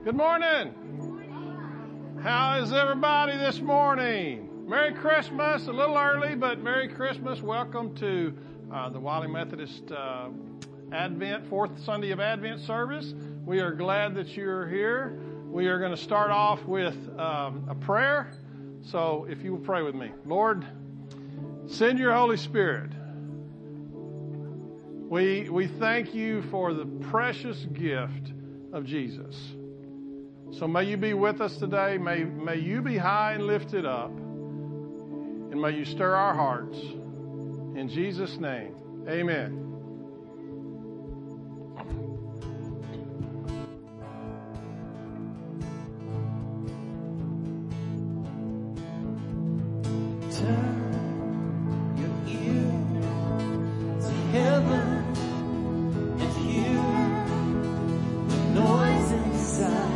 Good morning. How is everybody this morning? Merry Christmas. A little early, but Merry Christmas. Welcome to the Wiley Methodist Advent, fourth Sunday of Advent service. We are glad that you're here. We are going to start off with a prayer. So if you will pray with me. Lord, send your Holy Spirit. We thank you for the precious gift of Jesus. So may you be with us today. May you be high and lifted up. And may you stir our hearts. In Jesus' name, amen. Turn your ear to heaven and hear the noise inside.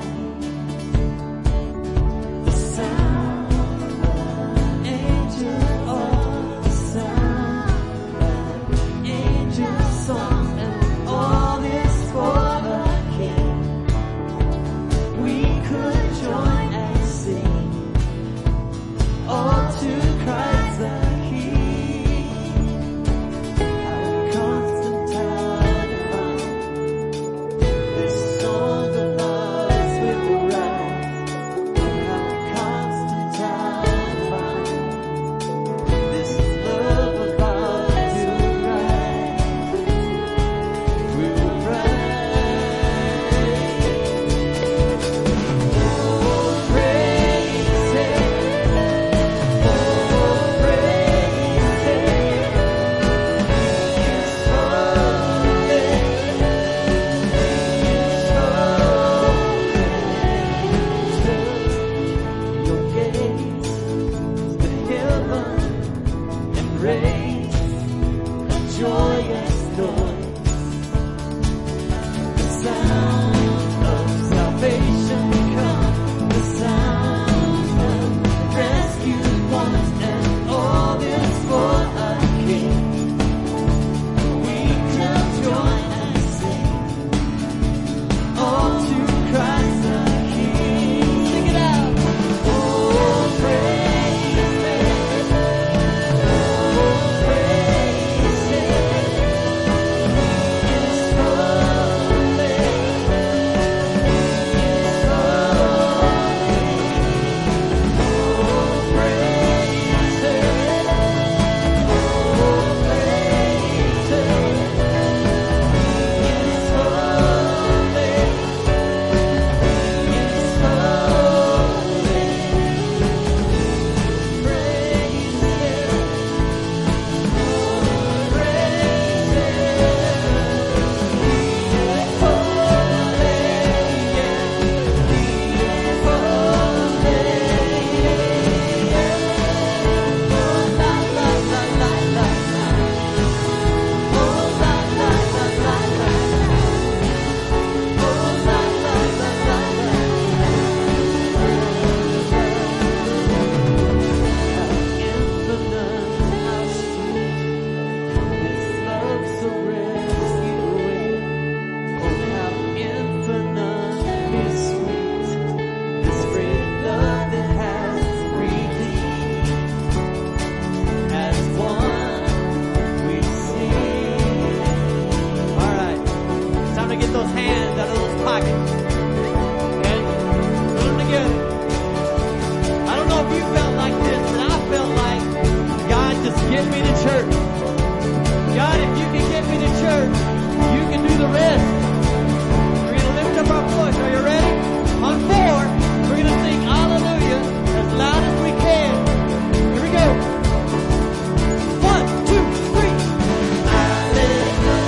The sound of angels, or the sound of angels' song, and all is for the King. We could join and sing all to Christ the King. How constant time to find this song of love's will rise. How constant time to find this love about to rise. We'll rise. Oh, praise Him. Joyous noise, the sound of salvation come, the sound of rescued ones, and all is for a King. We can join and sing, all to Christ the King. Sing it out. Oh, praise Him. Oh, praise Him. Get me to church. God, if you can get me to church, you can do the rest. We're going to lift up our voice. Are you ready? On 4, we're going to sing Hallelujah as loud as we can. Here we go. 1, 2, 3. Hallelujah.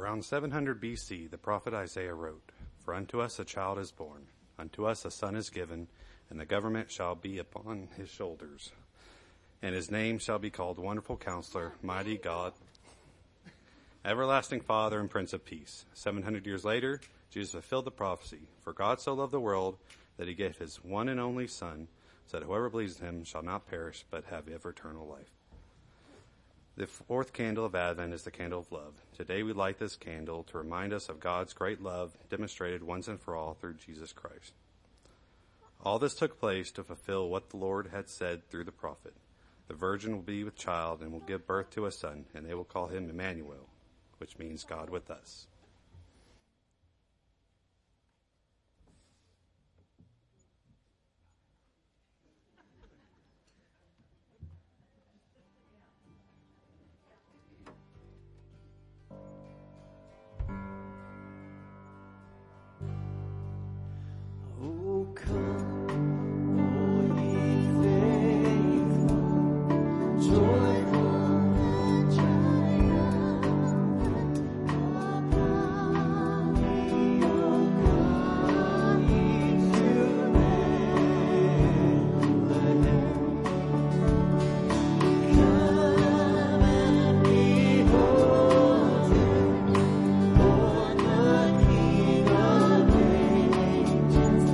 Around 700 BC, the prophet Isaiah wrote, "For unto us a child is born, unto us a son is given, and the government shall be upon his shoulders. And his name shall be called Wonderful Counselor, Mighty God, Everlasting Father, and Prince of Peace." 700 years later, Jesus fulfilled the prophecy. For God so loved the world that he gave his one and only Son, so that whoever believes in him shall not perish, but have eternal life. The fourth candle of Advent is the candle of love. Today we light this candle to remind us of God's great love demonstrated once and for all through Jesus Christ. All this took place to fulfill what the Lord had said through the prophet. The virgin will be with child and will give birth to a son, and they will call him Emmanuel, which means God with us. Oh, come, all ye faithful, joyful and triumphant, upon me, O come ye to Bethlehem. Come and behold him, born the King of ages.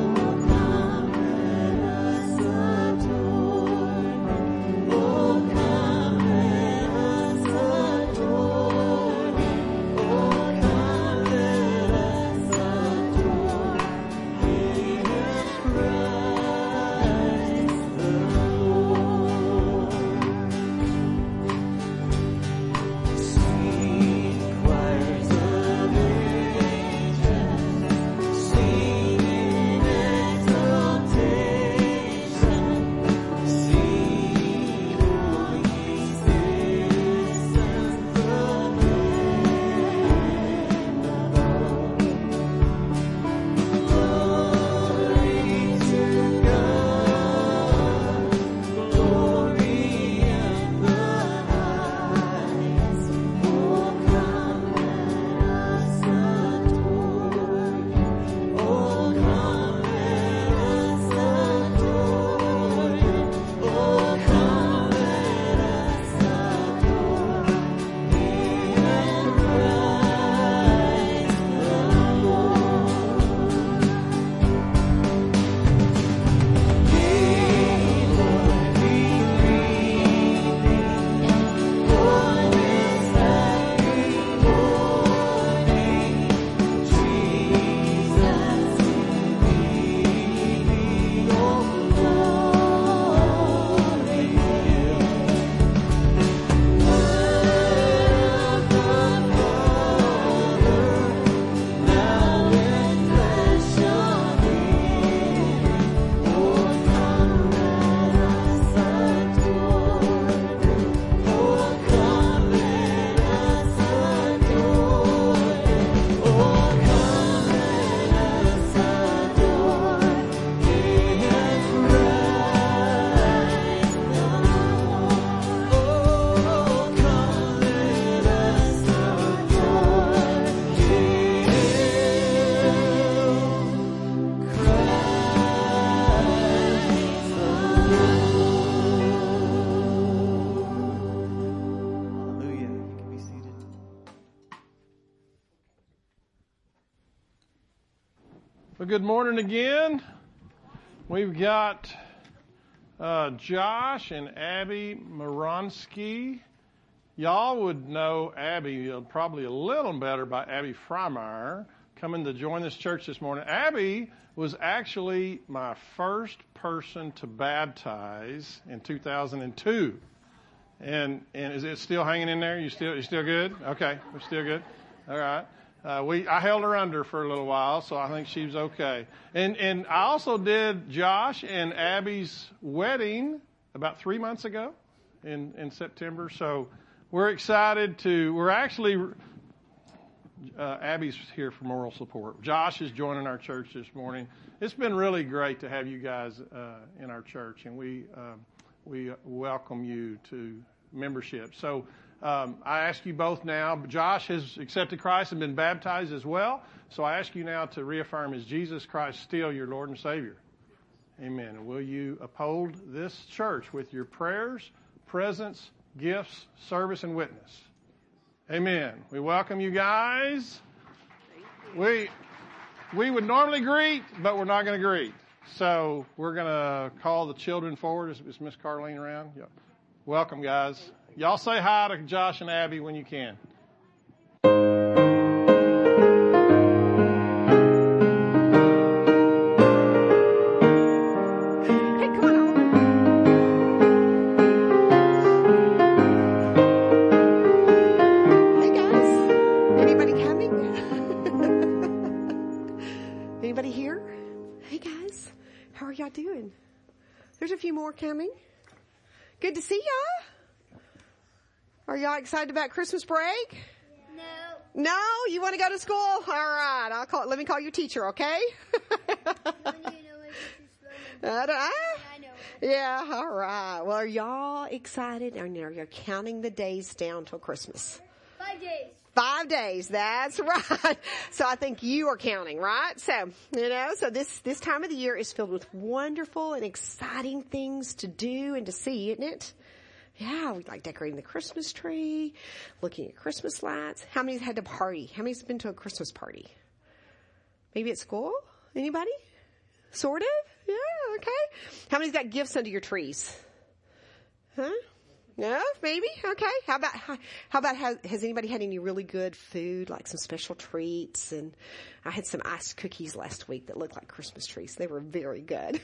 Well, good morning again. We've got Josh and Abby Moronsky. Y'all would know Abby probably a little better by Abby Freimeyer coming to join this church this morning. Abby was actually my first person to baptize in 2002. And is it still hanging in there? You still good? Okay, we're still good. All right. I held her under for a little while, so I think she was okay. And I also did Josh and Abby's wedding about 3 months ago in September. So we're excited Abby's here for moral support. Josh is joining our church this morning. It's been really great to have you guys in our church, and we welcome you to membership. So I ask you both now, Josh has accepted Christ and been baptized as well. So I ask you now to reaffirm, is Jesus Christ still your Lord and Savior? Amen. And will you uphold this church with your prayers, presence, gifts, service, and witness? Amen. We welcome you guys. We would normally greet, but we're not going to greet. So we're going to call the children forward. Is Miss Carlene around? Yeah. Welcome, guys. Y'all say hi to Josh and Abby when you can. Doing? There's a few more coming. Good to see y'all. Are y'all excited about Christmas break? No. No? You want to go to school? All right. Let me call your teacher, okay? I know. Yeah, all right. Well, are y'all excited? Are you counting the days down till Christmas? 5 days. 5 days, that's right. So I think you are counting, right? So, so this time of the year is filled with wonderful and exciting things to do and to see, isn't it? Yeah, we like decorating the Christmas tree, looking at Christmas lights. How many's had a party? How many's been to a Christmas party? Maybe at school? Anybody? Sort of? Yeah, okay. How many's got gifts under your trees? Huh? No, maybe. Okay. How about has anybody had any really good food, like some special treats? And I had some iced cookies last week that looked like Christmas trees. They were very good.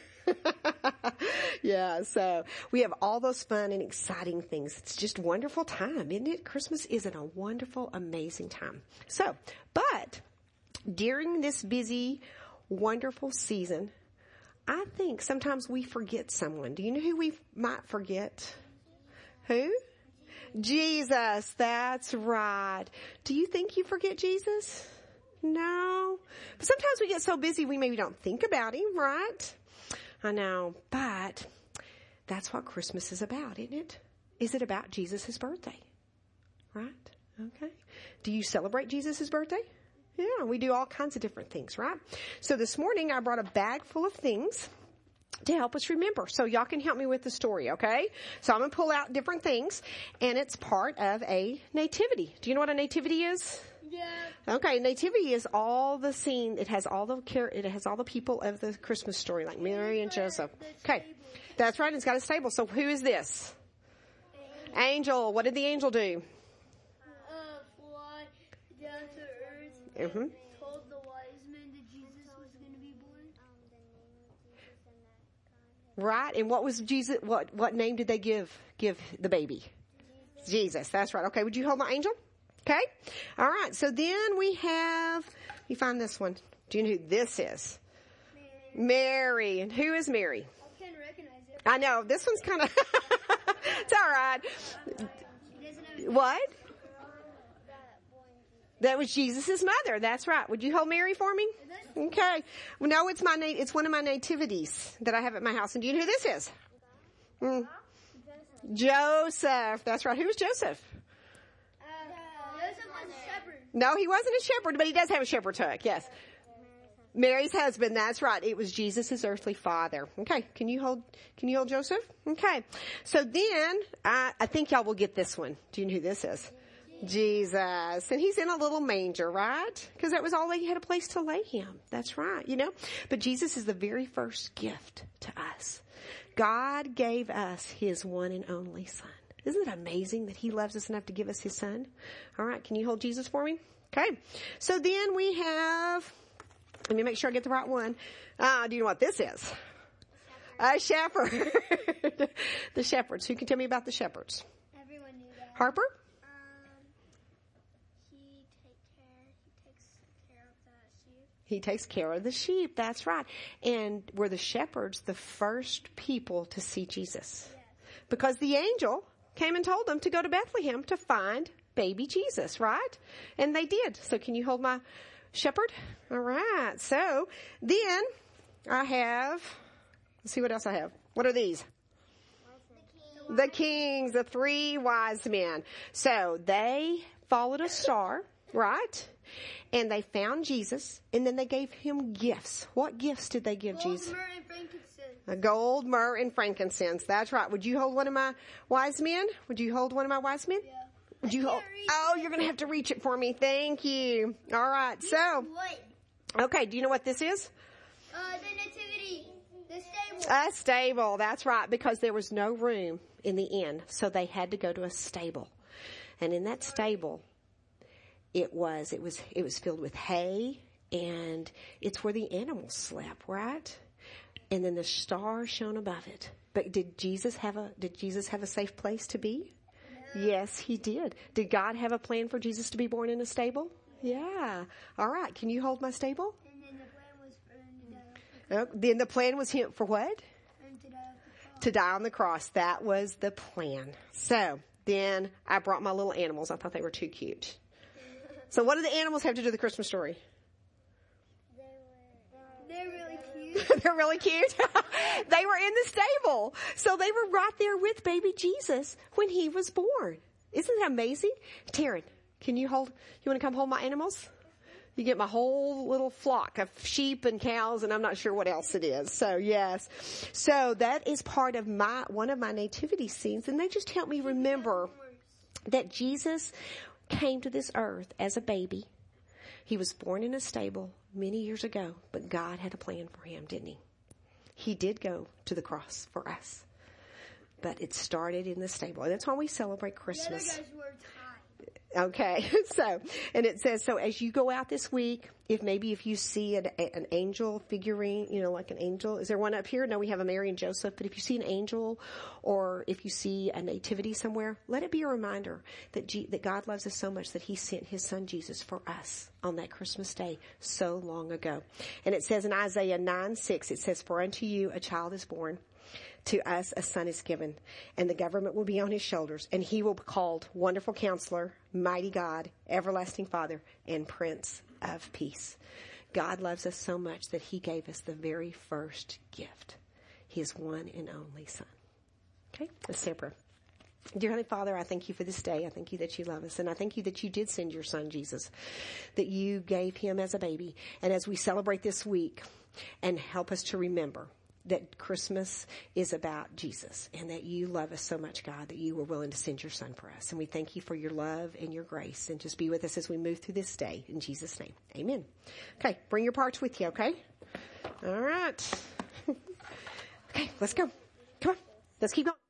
Yeah. So we have all those fun and exciting things. It's just a wonderful time, isn't it? Christmas is a wonderful, amazing time. So, but during this busy, wonderful season, I think sometimes we forget someone. Do you know who we might forget? Who? Jesus. That's right. Do you think you forget Jesus? No. But sometimes we get so busy we maybe don't think about him, right? I know. But that's what Christmas is about, isn't it? Is it about Jesus' birthday? Right? Okay. Do you celebrate Jesus' birthday? Yeah, we do all kinds of different things, right? So this morning I brought a bag full of things to help us remember. So y'all can help me with the story, okay? So I'm going to pull out different things, and it's part of a nativity. Do you know what a nativity is? Yeah. Okay, nativity is all the scene. It has all the people of the Christmas story, like Mary and Joseph. Okay, that's right. It's got a stable. So who is this? Angel. What did the angel do? Fly down to earth. Mm-hmm. Told the wise men that Jesus was going to be born. Right. And what was Jesus? What name did they give the baby? Jesus. That's right. Okay. Would you hold my angel? Okay. All right. So then we have. Let me find this one. Do you know who this is? Mary. And who is Mary? I can't recognize it. I know. This one's kind of. It's all right. What? That was Jesus' mother. That's right. Would you hold Mary for me? Okay. Well, no, it's one of my nativities that I have at my house. And do you know who this is? Joseph. That's right. Who was Joseph? Joseph was a shepherd. No, he wasn't a shepherd, but he does have a shepherd's hook. Yes. Mary's husband. That's right. It was Jesus' earthly father. Okay. Can you hold Joseph? Okay. So then I think y'all will get this one. Do you know who this is? Jesus. And he's in a little manger, right? Because that was all they had a place to lay him. That's right, But Jesus is the very first gift to us. God gave us his one and only son. Isn't it amazing that he loves us enough to give us his son? All right. Can you hold Jesus for me? Okay. So then we have, let me make sure I get the right one. Do you know what this is? A shepherd. The shepherds. Who can tell me about the shepherds? Everyone knew that. Harper? He takes care of the sheep. That's right. And were the shepherds the first people to see Jesus? Yes. Because the angel came and told them to go to Bethlehem to find baby Jesus, right? And they did. So can you hold my shepherd? All right. So then I have, let's see what else I have. What are these? The The kings, the 3 wise men. So they followed a star, right? And they found Jesus, and then they gave him gifts. What gifts did they give Jesus? Gold, myrrh, and frankincense. Gold, myrrh, and frankincense. That's right. Would you hold one of my wise men? Would you hold one of my wise men? Yeah. Would you hold? Oh, you're going to have to reach it for me. Thank you. All right. So, What? okay. Do you know what this is? The nativity. The stable. A stable. That's right. Because there was no room in the inn, so they had to go to a stable. And in that stable, it was filled with hay, and it's where the animals slept, right? And then the star shone above it. But did Jesus have a safe place to be? No. Yes, he did. Did God have a plan for Jesus to be born in a stable? Yeah. All right. Can you hold my stable? And then the plan was for him to die. Then the plan was him for what? And to die on the cross. To die on the cross. That was the plan. So then I brought my little animals. I thought they were too cute. So what do the animals have to do with the Christmas story? They're really cute. They're really cute. They were in the stable. So they were right there with baby Jesus when he was born. Isn't that amazing? Taryn, you want to come hold my animals? You get my whole little flock of sheep and cows, and I'm not sure what else it is. So yes. So that is part of one of my nativity scenes, and they just help me remember that Jesus came to this earth as a baby. He was born in a stable many years ago, but God had a plan for him, didn't he? He did go to the cross for us, but it started in the stable. And that's why we celebrate Christmas. The other guys were tied. Okay, and it says, so as you go out this week, if you see an angel figurine, like an angel, is there one up here? No, we have a Mary and Joseph, but if you see an angel or if you see a nativity somewhere, let it be a reminder that God loves us so much that he sent his son Jesus for us on that Christmas day so long ago. And it says in Isaiah 9:6, it says, for unto you a child is born. To us a son is given, and the government will be on his shoulders, and he will be called Wonderful Counselor, Mighty God, Everlasting Father, and Prince of Peace. God loves us so much that he gave us the very first gift, his one and only son. Okay, let's say a prayer. Dear Heavenly Father, I thank you for this day. I thank you that you love us, and I thank you that you did send your son, Jesus, that you gave him as a baby. And as we celebrate this week, and help us to remember that Christmas is about Jesus and that you love us so much, God, that you were willing to send your son for us. And we thank you for your love and your grace, and just be with us as we move through this day. In Jesus' name, amen. Okay, bring your parts with you, okay? All right. Okay, let's go. Come on, let's keep going.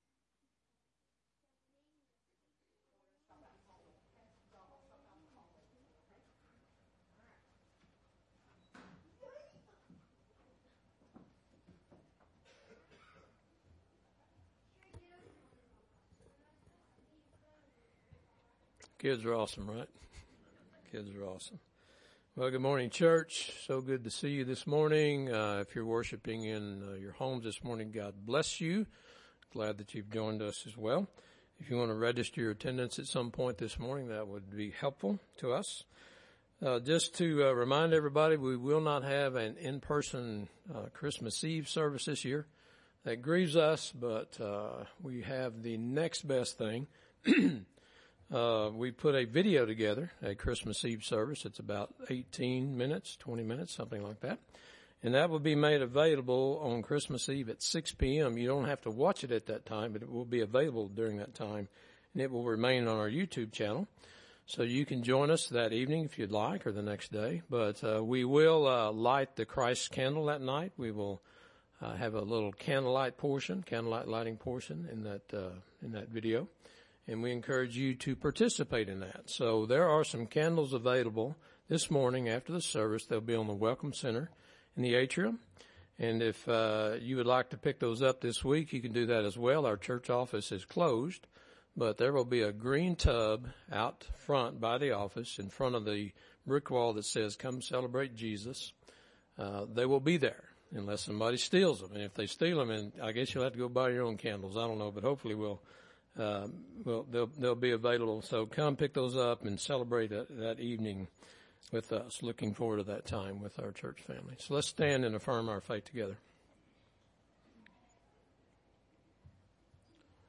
Kids are awesome, right? Kids are awesome. Well, good morning, church. So good to see you this morning. If you're worshiping in your homes this morning, God bless you. Glad that you've joined us as well. If you want to register your attendance at some point this morning, that would be helpful to us. Just to remind everybody, we will not have an in-person Christmas Eve service this year. That grieves us, but we have the next best thing. We put a video together, a Christmas Eve service. It's about 18 minutes, 20 minutes, something like that. And that will be made available on Christmas Eve at 6 p.m. You don't have to watch it at that time, but it will be available during that time. And it will remain on our YouTube channel. So you can join us that evening if you'd like, or the next day. But we will light the Christ candle that night. We will have a little candlelight lighting portion in that video. And we encourage you to participate in that. So there are some candles available this morning after the service. They'll be on the Welcome Center in the atrium. And if you would like to pick those up this week, you can do that as well. Our church office is closed, but there will be a green tub out front by the office in front of the brick wall that says, "Come celebrate Jesus." They will be there unless somebody steals them. And if they steal them, and I guess you'll have to go buy your own candles. I don't know, but hopefully they'll be available. So come pick those up and celebrate that evening with us. Looking forward to that time with our church family. So let's stand and affirm our faith together.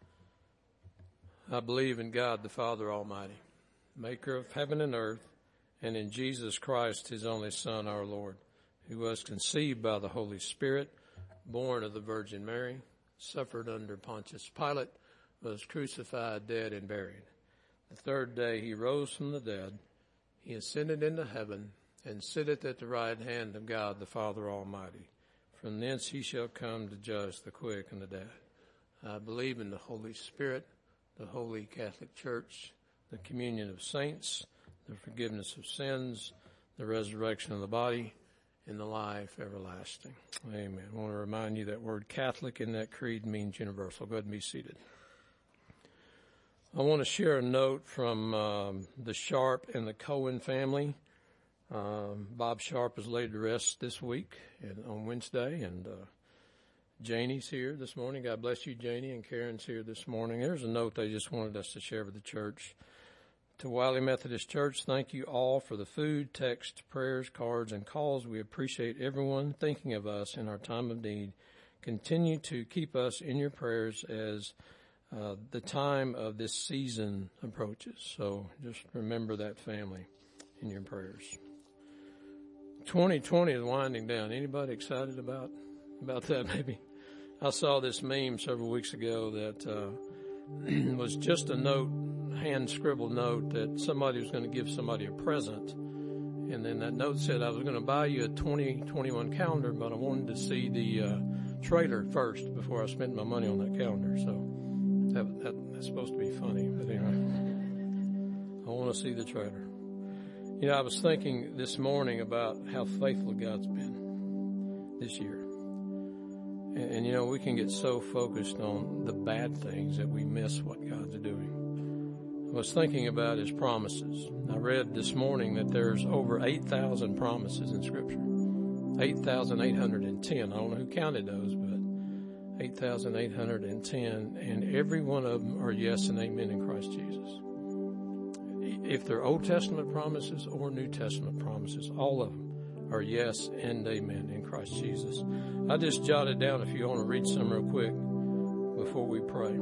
I believe in God, the Father Almighty, maker of heaven and earth, and in Jesus Christ, his only Son, our Lord, who was conceived by the Holy Spirit, born of the Virgin Mary, suffered under Pontius Pilate, was crucified, dead, and buried. The third day he rose from the dead. He ascended into heaven, and sitteth at the right hand of God, the Father Almighty. From thence he shall come to judge the quick and the dead. I believe in the Holy Spirit, the Holy Catholic Church, the communion of saints, the forgiveness of sins, the resurrection of the body, and the life everlasting. Amen. I want to remind you that word Catholic in that creed means universal. Go ahead and be seated. I want to share a note from the Sharp and the Cohen family. Bob Sharp is laid to rest this week on Wednesday, and Janie's here this morning. God bless you, Janie, and Karen's here this morning. There's a note they just wanted us to share with the church. To Wiley Methodist Church, thank you all for the food, text, prayers, cards, and calls. We appreciate everyone thinking of us in our time of need. Continue to keep us in your prayers as the time of this season approaches. So just remember that family in your prayers. 2020 is winding down. Anybody excited about that maybe? I saw this meme several weeks ago that was just a note, hand-scribbled note that somebody was going to give somebody a present. And then that note said, I was going to buy you a 2021 calendar, but I wanted to see the trailer first before I spent my money on that calendar. So that's supposed to be funny. But anyway, I want to see the trailer. You know, I was thinking this morning about how faithful God's been this year. And you know, we can get so focused on the bad things that we miss what God's doing. I was thinking about his promises. I read this morning that there's over 8,000 promises in Scripture. 8,810. I don't know who counted those, but 8,810. And every one of them are yes and amen in Christ Jesus. If they're Old Testament promises or New Testament promises, all of them are yes and amen in Christ Jesus. I just jotted down if you want to read some real quick before we pray.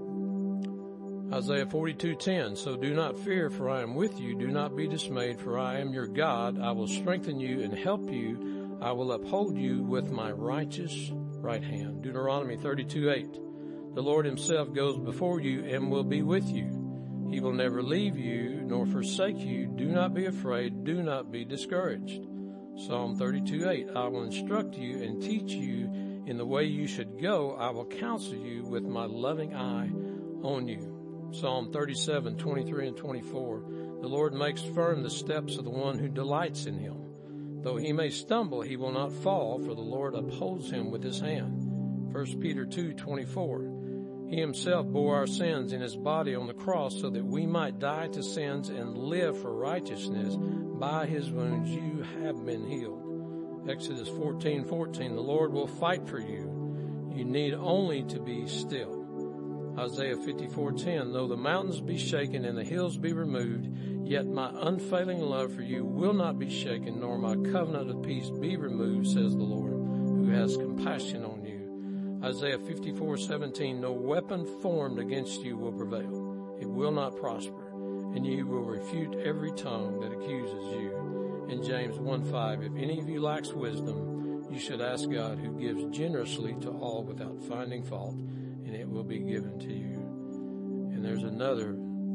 Isaiah 42:10, so do not fear, for I am with you. Do not be dismayed, for I am your God. I will strengthen you and help you. I will uphold you with my righteous right hand. Deuteronomy 32:8, the Lord himself goes before you and will be with you. He will never leave you nor forsake you. Do not be afraid. Do not be discouraged. Psalm 32:8, I will instruct you and teach you in the way you should go. I will counsel you with my loving eye on you. Psalm 37:23 and 24, the Lord makes firm the steps of the one who delights in him. Though he may stumble, he will not fall, for the Lord upholds him with his hand. 1 Peter 2:24, he himself bore our sins in his body on the cross so that we might die to sins and live for righteousness. By his wounds you have been healed. Exodus 14:14, the Lord will fight for you. You need only to be still. Isaiah 54:10, though the mountains be shaken and the hills be removed, yet my unfailing love for you will not be shaken, nor my covenant of peace be removed, says the Lord, who has compassion on you. Isaiah 54:17, no weapon formed against you will prevail. It will not prosper. And you will refute every tongue that accuses you. In James 1:5, if any of you lacks wisdom, you should ask God, who gives generously to all without finding fault, and it will be given to you. And there's another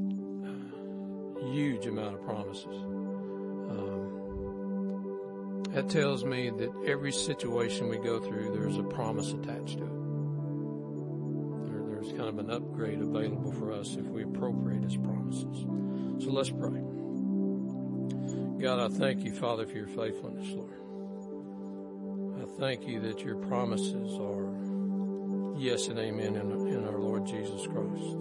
huge amount of promises. That tells me that every situation we go through, there's a promise attached to it. There's kind of an upgrade available for us if we appropriate his promises. So let's pray. God, I thank you, Father, for your faithfulness, Lord. I thank you that your promises are yes and amen in our Lord Jesus Christ.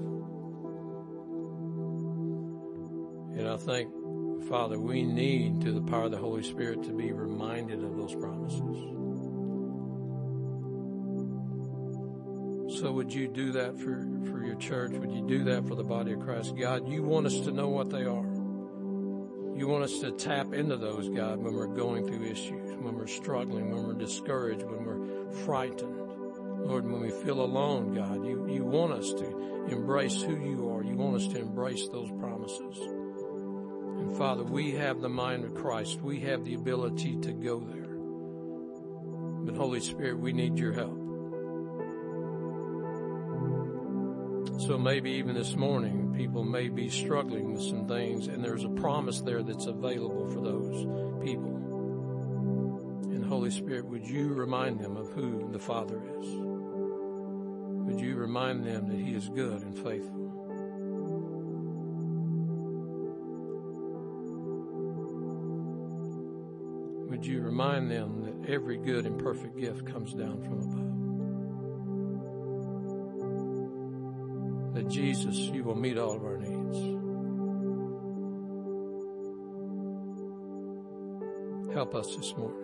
And I think, Father, we need, through the power of the Holy Spirit, to be reminded of those promises. So would you do that for your church? Would you do that for the body of Christ? God, you want us to know what they are. You want us to tap into those, God, when we're going through issues, when we're struggling, when we're discouraged, when we're frightened. Lord, when we feel alone, God, you want us to embrace who you are. You want us to embrace those promises. And Father, we have the mind of Christ. We have the ability to go there. But Holy Spirit, we need your help. So maybe even this morning, people may be struggling with some things, and there's a promise there that's available for those people. And Holy Spirit, would you remind them of who the Father is? Would you remind them that he is good and faithful? Would you remind them that every good and perfect gift comes down from above? That Jesus, you will meet all of our needs. Help us this morning.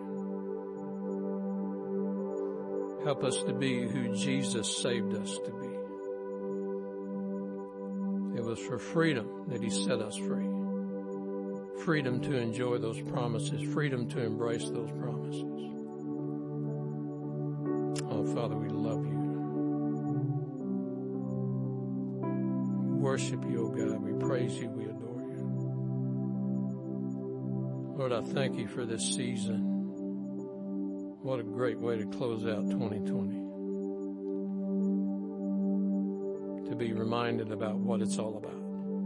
Help us to be who Jesus saved us to be. It was for freedom that he set us free. Freedom to enjoy those promises. Freedom to embrace those promises. Oh, Father, we love you. We worship you, oh God. We praise you. We adore you. Lord, I thank you for this season. What a great way to close out 2020. To be reminded about what it's all about.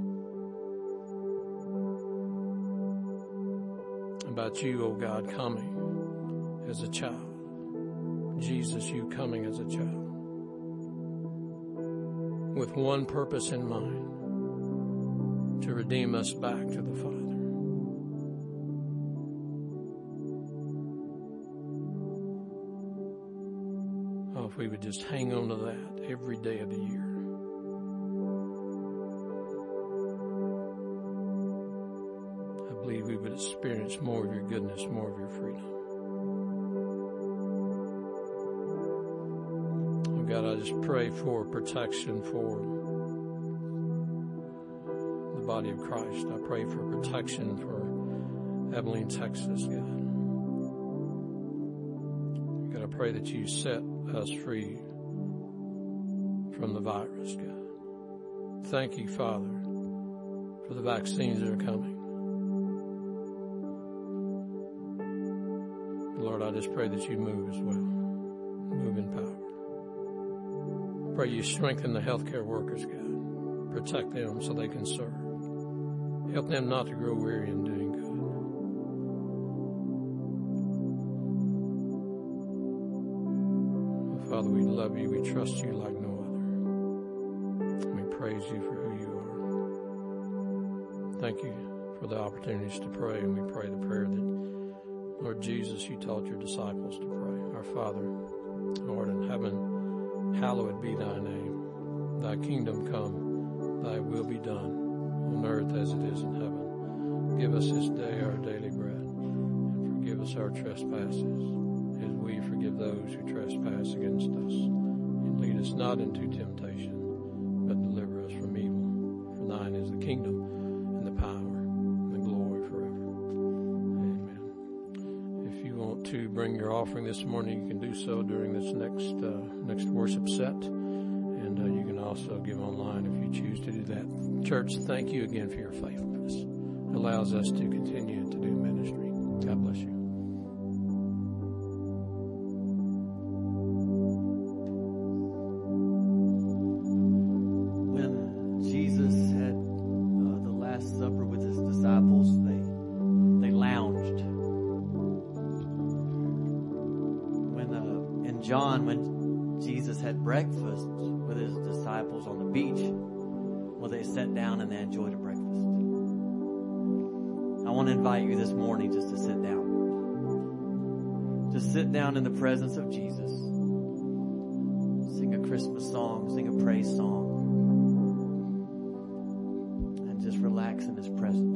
About you, oh God, coming as a child. Jesus, you coming as a child. With one purpose in mind. To redeem us back to the Father. If we would just hang on to that every day of the year. I believe we would experience more of your goodness, more of your freedom. Oh God, I just pray for protection for the body of Christ. I pray for protection for Abilene, Texas, God. God, I pray that you set us free from the virus, God. Thank you, Father, for the vaccines that are coming. Lord, I just pray that you move as well. Move in power. Pray you strengthen the healthcare workers, God. Protect them so they can serve. Help them not to grow weary in doing good. Father, we love you. We trust you like no other. We praise you for who you are. Thank you for the opportunities to pray, and we pray the prayer that, Lord Jesus, you taught your disciples to pray. Our Father, Lord in heaven, hallowed be thy name. Thy kingdom come, thy will be done, on earth as it is in heaven. Give us this day our daily bread, and forgive us our trespasses, as we forgive those who trespass against us. And lead us not into temptation, but deliver us from evil. For thine is the kingdom, and the power, and the glory forever. Amen. If you want to bring your offering this morning, you can do so during this next worship set. And you can also give online if you choose to do that. Church, thank you again for your faithfulness. It allows us to continue to do ministry. God bless you. John, when Jesus had breakfast with his disciples on the beach, well, they sat down and they enjoyed a breakfast. I want to invite you this morning just to sit down. Just sit down in the presence of Jesus. Sing a Christmas song, sing a praise song, and just relax in his presence.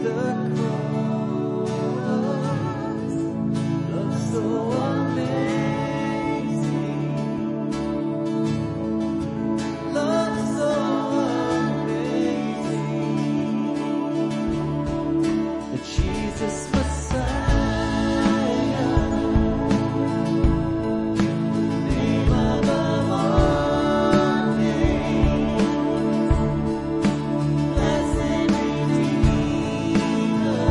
Blessed Redeemer.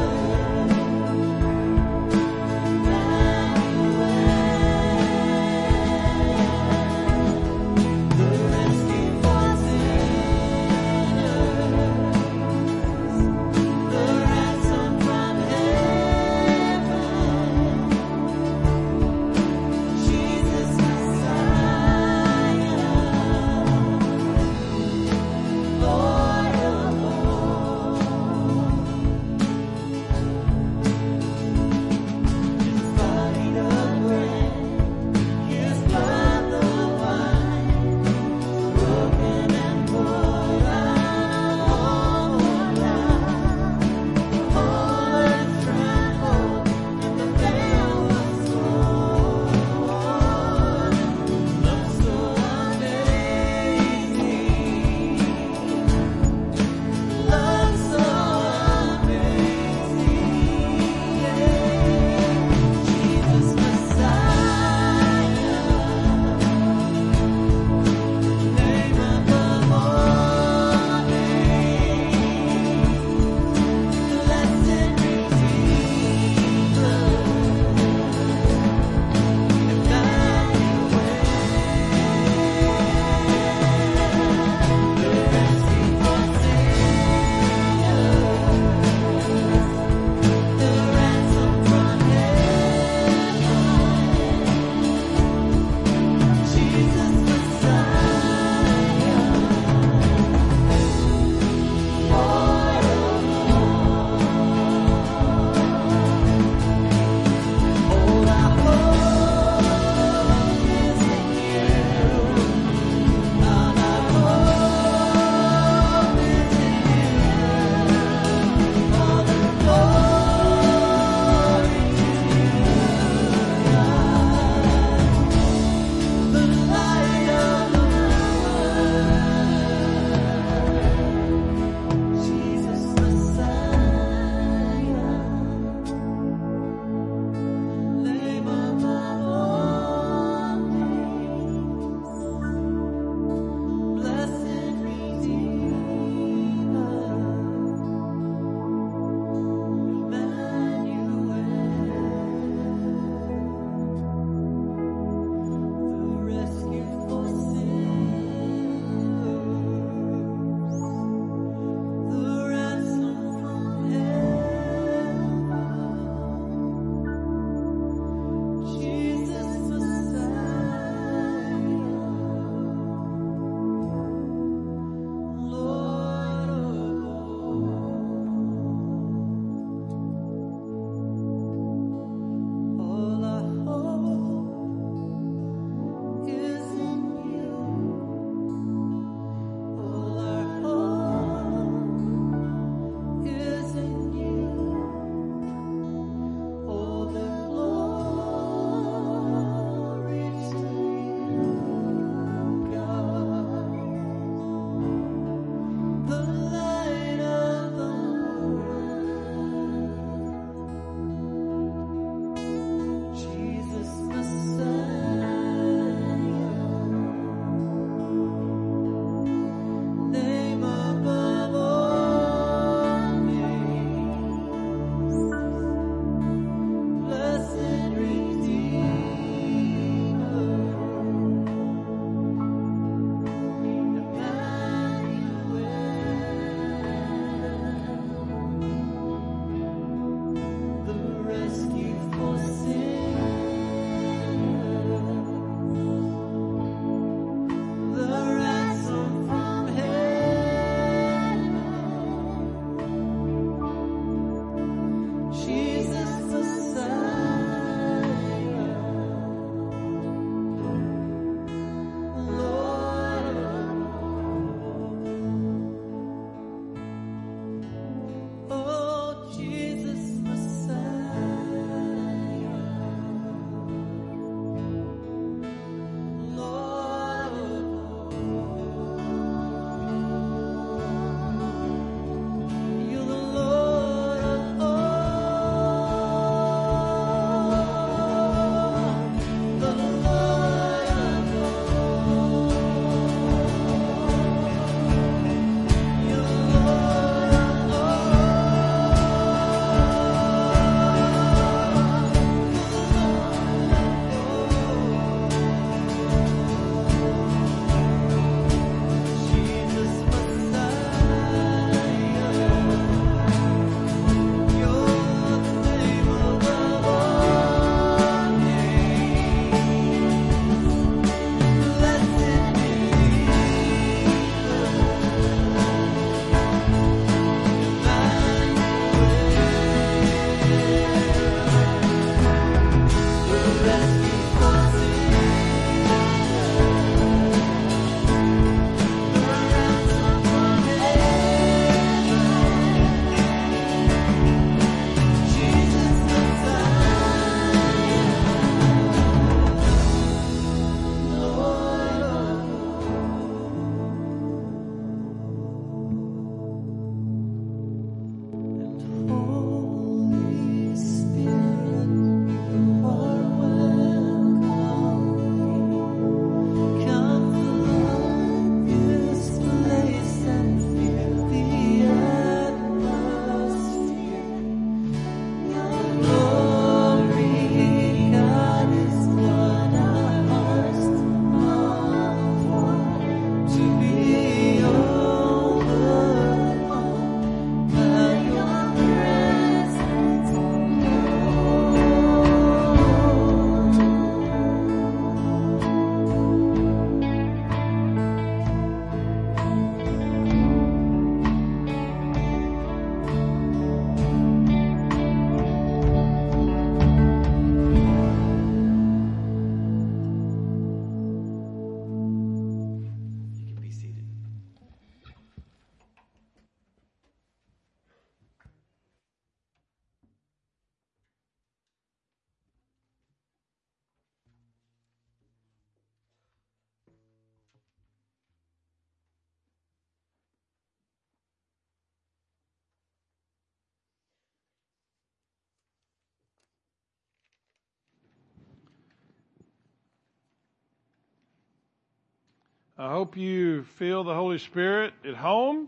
I hope you feel the Holy Spirit at home.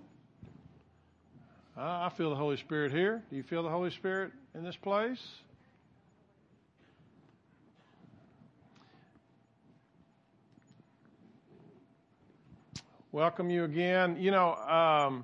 I feel the Holy Spirit here. Do you feel the Holy Spirit in this place? Welcome you again. You know,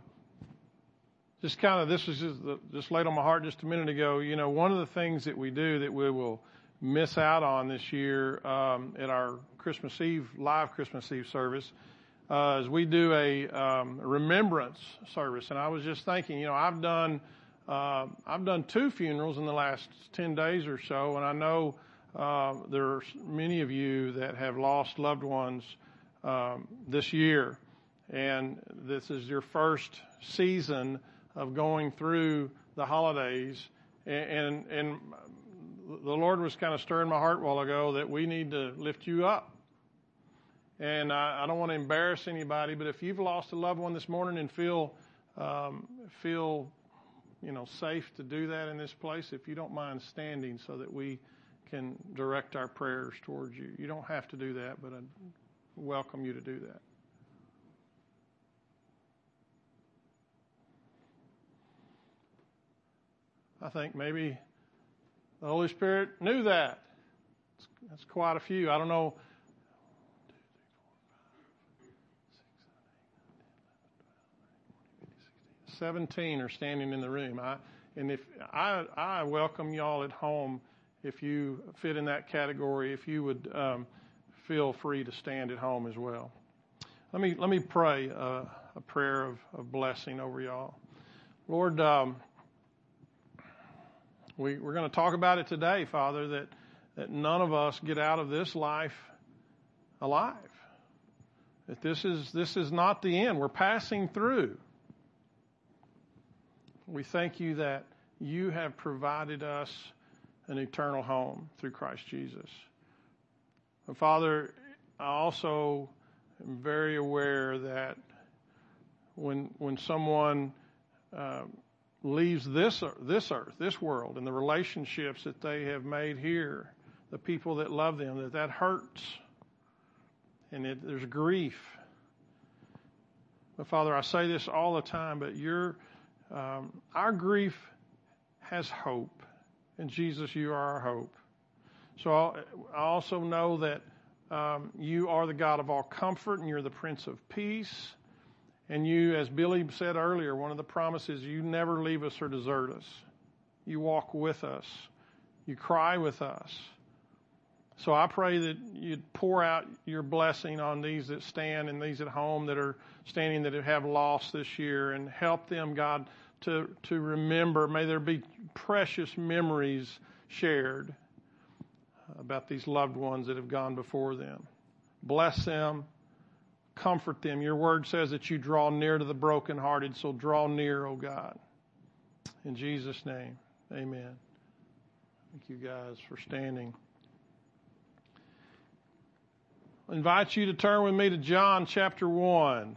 this was just laid on my heart just a minute ago. You know, one of the things that we do that we will miss out on this year at our Christmas Eve, live Christmas Eve service, is we do a remembrance service. And I was just thinking, you know, I've done 2 funerals in the last 10 days or so, and I know there are many of you that have lost loved ones this year. And this is your first season of going through the holidays. And the Lord was kind of stirring my heart a while ago that we need to lift you up. And I don't want to embarrass anybody, but if you've lost a loved one this morning and feel safe to do that in this place, if you don't mind standing so that we can direct our prayers towards you. You don't have to do that, but I welcome you to do that. I think maybe the Holy Spirit knew that. That's quite a few. I don't know. 17 are standing in the room. I welcome y'all at home if you fit in that category. If you would feel free to stand at home as well. Let me pray a prayer of blessing over y'all. Lord, we're going to talk about it today, Father, that none of us get out of this life alive. That this is not the end. We're passing through. We thank you that you have provided us an eternal home through Christ Jesus. And Father, I also am very aware that when someone leaves this earth, this world, and the relationships that they have made here, the people that love them, that hurts, and there's grief. But Father, I say this all the time, but our grief has hope. And Jesus, you are our hope. So I also know that you are the God of all comfort, and you're the Prince of Peace. And you, as Billy said earlier, one of the promises, you never leave us or desert us. You walk with us. You cry with us. So I pray that you'd pour out your blessing on these that stand and these at home that are standing that have lost this year, and help them, God, to remember. May there be precious memories shared about these loved ones that have gone before them. Bless them. Comfort them. Your word says that you draw near to the brokenhearted, so draw near, O God. In Jesus' name, amen. Thank you guys for standing. I invite you to turn with me to John chapter 1.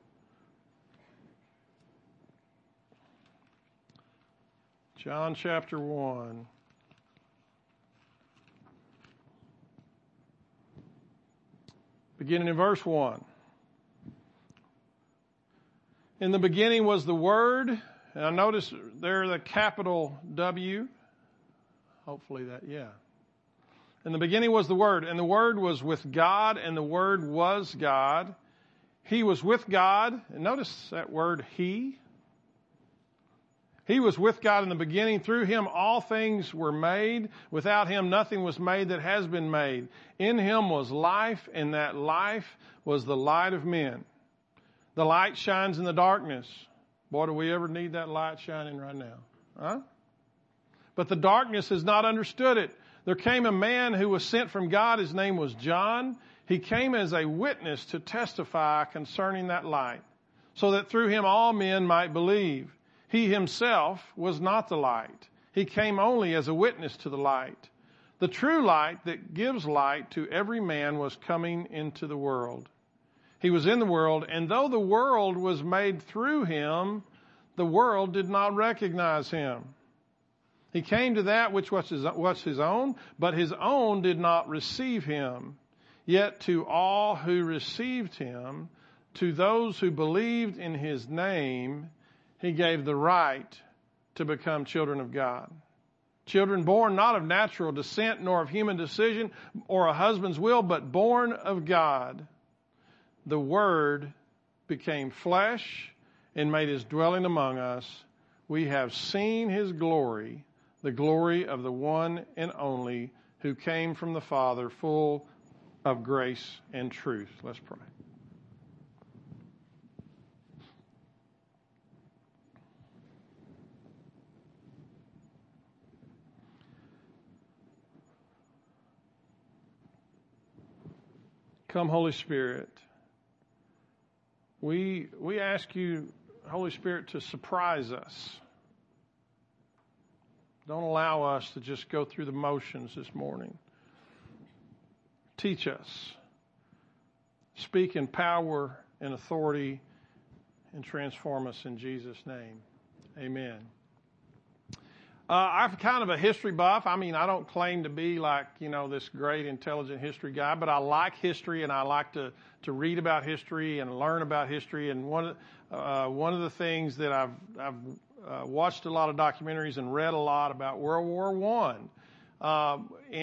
John chapter 1. Beginning in verse 1. In the beginning was the Word, and I notice there the capital W. Hopefully that, yeah. In the beginning was the Word, and the Word was with God, and the Word was God. He was with God, and notice that word, He. He was with God in the beginning. Through Him all things were made. Without Him nothing was made that has been made. In Him was life, and that life was the light of men. The light shines in the darkness. Boy, do we ever need that light shining right now. Huh? But the darkness has not understood it. There came a man who was sent from God. His name was John. He came as a witness to testify concerning that light, so that through him all men might believe. He himself was not the light. He came only as a witness to the light. The true light that gives light to every man was coming into the world. He was in the world, and though the world was made through him, the world did not recognize him. He came to that which was his own, but his own did not receive him. Yet to all who received him, to those who believed in his name, he gave the right to become children of God. Children born not of natural descent, nor of human decision, or a husband's will, but born of God. The Word became flesh and made his dwelling among us. We have seen his glory, the glory of the one and only who came from the Father, full of grace and truth. Let's pray. Come, Holy Spirit. We ask you, Holy Spirit, to surprise us. Don't allow us to just go through the motions this morning. Teach us. Speak in power and authority and transform us in Jesus' name. Amen. I'm kind of a history buff. I mean, I don't claim to be like, this great intelligent history guy, but I like history and I like to read about history and learn about history. And one of the things that I've watched a lot of documentaries and read a lot about World War I.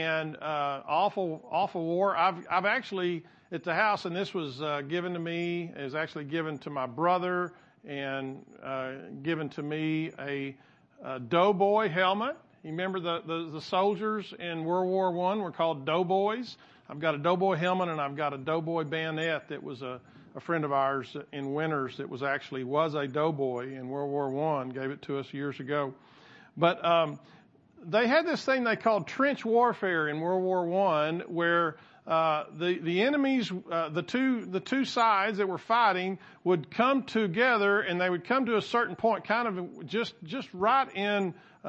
Awful war. I've actually at the house, and this was given to me, is actually given to my brother and given to me a doughboy helmet. You remember the soldiers in World War I were called doughboys? I've got a doughboy helmet and I've got a doughboy bayonet that was a friend of ours in Winters that was a doughboy in World War I, gave it to us years ago. But they had this thing they called trench warfare in World War I where the enemies, the two sides that were fighting would come together and they would come to a certain point, kind of just right in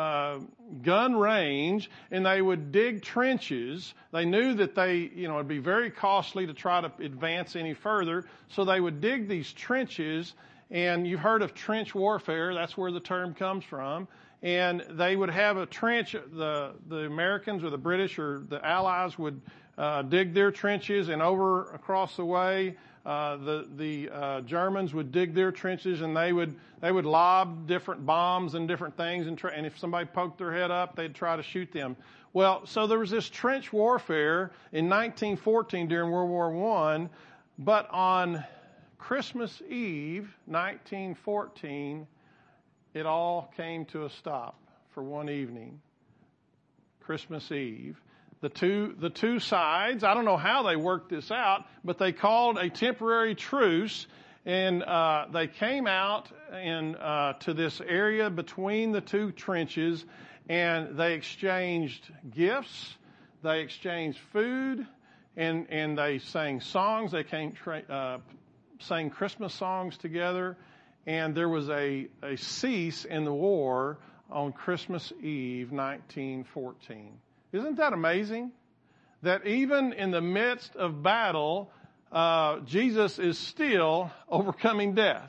gun range, and they would dig trenches. They knew that it'd be very costly to try to advance any further, so they would dig these trenches. And you've heard of trench warfare. That's where the term comes from. And they would have a trench. The Americans or the British or the Allies would dig their trenches, and over across the way, the Germans would dig their trenches, and they would lob different bombs and different things, and if somebody poked their head up, they'd try to shoot them. Well, so there was this trench warfare in 1914 during World War I, but on Christmas Eve, 1914, it all came to a stop for one evening. Christmas Eve. The two sides, I don't know how they worked this out, but they called a temporary truce, and they came out to this area between the two trenches, and they exchanged gifts, they exchanged food, and they sang songs. They sang Christmas songs together, and there was a cease in the war on Christmas Eve, 1914. Isn't that amazing? That even in the midst of battle, Jesus is still overcoming death.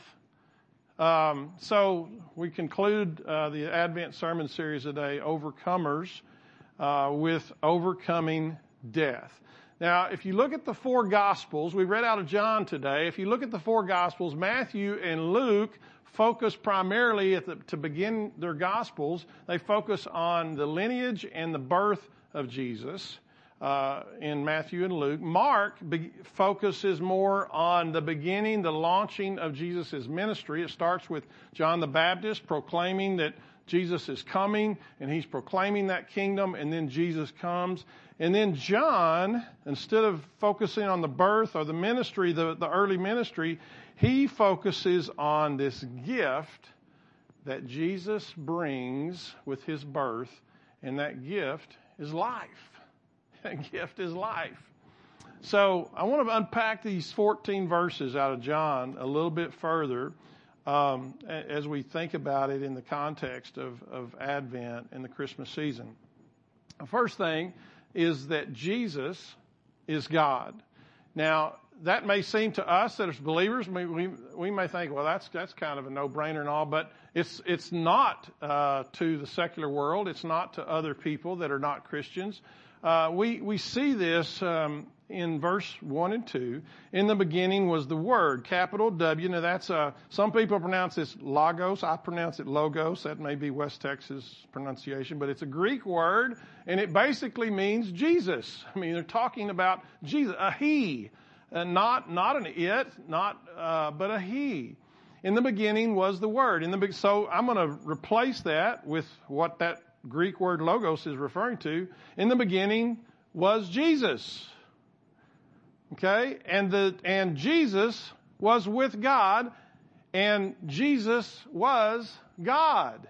So we conclude the Advent sermon series today, Overcomers, with overcoming death. Now, if you look at the four Gospels, we read out of John today. If you look at the four Gospels, Matthew and Luke focus primarily to begin their Gospels. They focus on the lineage and the birth of Jesus in Matthew and Luke. Mark focuses more on the beginning, the launching of Jesus' ministry. It starts with John the Baptist proclaiming that Jesus is coming, and he's proclaiming that kingdom, and then Jesus comes. And then John, instead of focusing on the birth or the ministry, the early ministry, he focuses on this gift that Jesus brings with his birth, and that gift is life. That gift is life. So I want to unpack these 14 verses out of John a little bit further as we think about it in the context of Advent and the Christmas season. The first thing is that Jesus is God. Now, that may seem to us that as believers, we may think, well, that's kind of a no-brainer and all, but it's not to the secular world. It's not to other people that are not Christians. We see this in verse 1 and 2, in the beginning was the Word, capital W. Now that's, some people pronounce this logos. I pronounce it logos. That may be West Texas pronunciation, but it's a Greek word, and it basically means Jesus. I mean, they're talking about Jesus, a he, not an it, but a he. In the beginning was the Word. So I'm going to replace that with what that Greek word logos is referring to. In the beginning was Jesus. Okay, and Jesus was with God, and Jesus was God.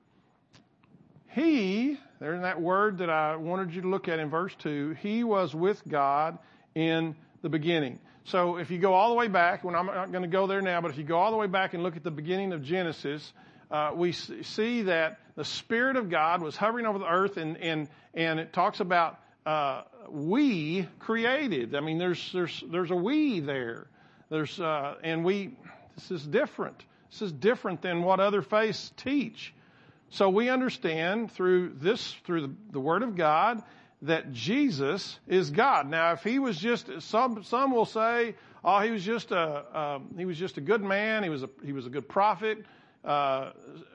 There's that word that I wanted you to look at in verse 2. He was with God in the beginning. So if you go all the way back, I'm not going to go there now, but if you go all the way back and look at the beginning of Genesis, we see that the Spirit of God was hovering over the earth, and it talks about we created. I mean, there's a we there. This is different. This is different than what other faiths teach. So we understand through the Word of God that Jesus is God. Now, if he was just, some will say, oh, he was just a good man. He was a good prophet. No,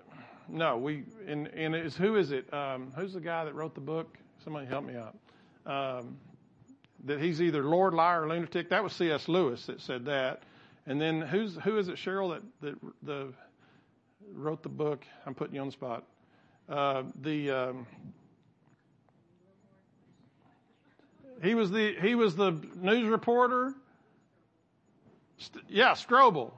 who is it? Who's the guy that wrote the book? Somebody help me out. That he's either Lord, liar, or lunatic. That was C.S. Lewis that said that. And then who is it, Cheryl, that wrote the book? I'm putting you on the spot. He was the news reporter. Strobel.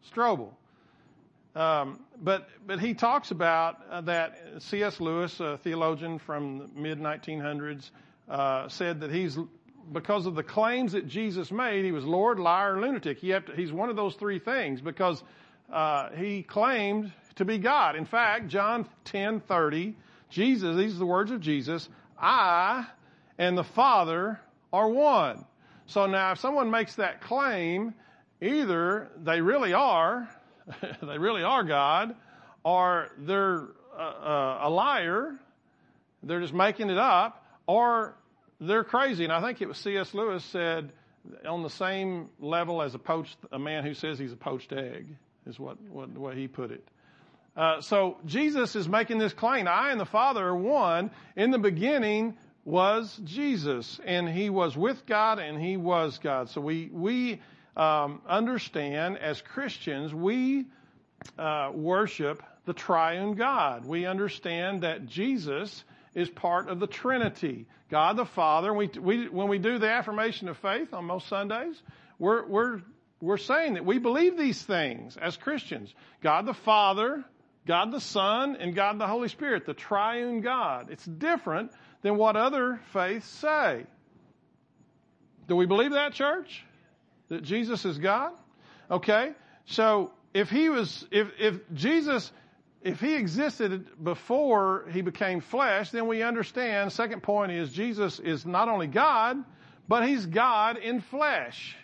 But he talks about that C.S. Lewis, a theologian from the mid-1900s, said that because of the claims that Jesus made, he was Lord, liar, lunatic. He's one of those three things because he claimed to be God. In fact, John 10:30, these are the words of Jesus, I and the Father are one. So now if someone makes that claim, either they really are God, or they're a liar, they're just making it up, or they're crazy. And I think it was C.S. Lewis said, on the same level as a man who says he's a poached egg, is what the way he put it. So Jesus is making this claim, I and the Father are one. In the beginning was Jesus, and he was with God, and he was God. So we understand as Christians, we worship the triune God. We understand that Jesus is part of the Trinity. God the Father. When we do the affirmation of faith on most Sundays, we're saying that we believe these things as Christians. God the Father, God the Son, and God the Holy Spirit, the triune God. It's different than what other faiths say. Do we believe that, church? That Jesus is God? Okay. So if Jesus existed before he became flesh, then we understand, second point is Jesus is not only God, but he's God in flesh.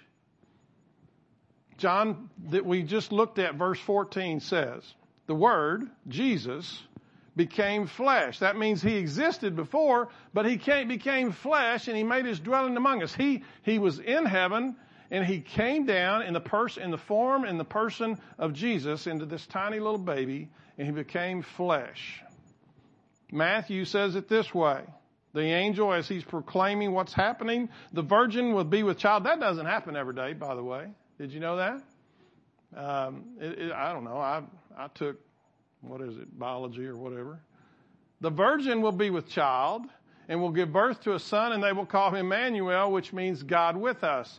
John, that we just looked at, verse 14 says, the Word, Jesus, became flesh. That means he existed before, but he became flesh and he made his dwelling among us. He was in heaven and he came down in the form and the person of Jesus into this tiny little baby, and he became flesh. Matthew says it this way. The angel, as he's proclaiming what's happening, the virgin will be with child. That doesn't happen every day, by the way. Did you know that? I don't know. I took, biology or whatever. The virgin will be with child and will give birth to a son, and they will call him Emmanuel, which means God with us.